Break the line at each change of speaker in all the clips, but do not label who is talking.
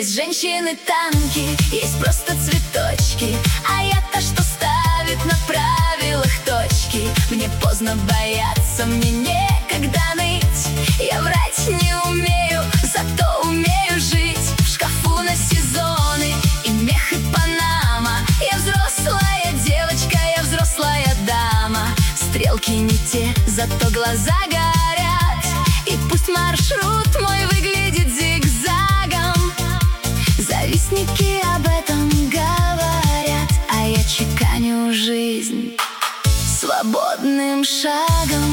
Есть женщины-танки, есть просто цветочки, а я та, что ставит на правилах точки. Мне поздно бояться, мне некогда ныть. Я врать не умею, зато умею жить. В шкафу на сезоны и мех, и панама. Я взрослая девочка, я взрослая дама. Стрелки не те, зато глаза горят. И пусть маршрут мой выглядит зигзагом, завистники об этом говорят, а я чеканю жизнь свободным шагом.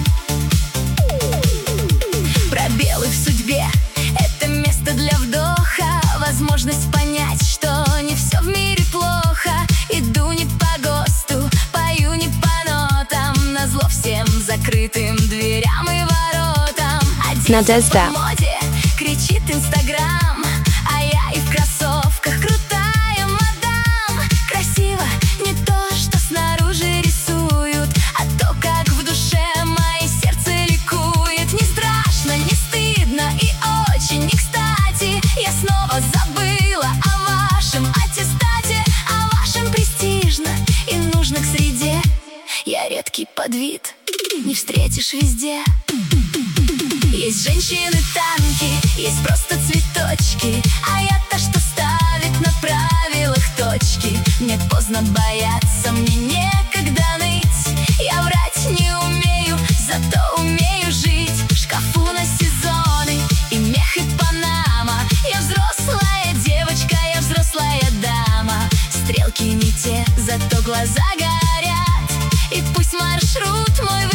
Пробелы в судьбе — это место для вдоха, возможность понять, что не все в мире плохо. Иду не по ГОСТу, пою не по нотам, назло всем закрытым дверям и воротам.
Надежда.
В моде кричит Инстаграм, а я и в кроссовках крутая мадам. Красиво не то, что снаружи рисуют, а то, как в душе мое сердце ликует. Не страшно, не стыдно и очень не кстати. Я снова забыла о вашем аттестате, о вашем престижно и нужно к среде. Я редкий подвид, не встретишь везде. Есть женщины-танки, есть просто цветочки, а я та, что ставит на правилах точки. Мне поздно бояться, мне некогда ныть. Я врать не умею, зато умею жить. В шкафу на сезоны и мех, и панама. Я взрослая девочка, я взрослая дама. Стрелки не те, зато глаза горят. И пусть маршрут мой